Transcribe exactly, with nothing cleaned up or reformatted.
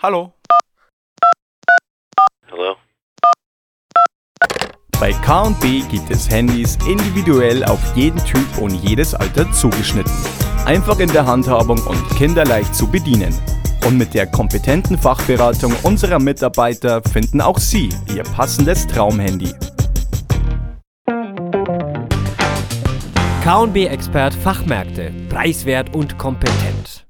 Hallo. Hello? Bei K und B gibt es Handys individuell auf jeden Typ und jedes Alter zugeschnitten. Einfach in der Handhabung und kinderleicht zu bedienen. Und mit der kompetenten Fachberatung unserer Mitarbeiter finden auch Sie Ihr passendes Traumhandy. K und B Expert Fachmärkte. Preiswert und kompetent.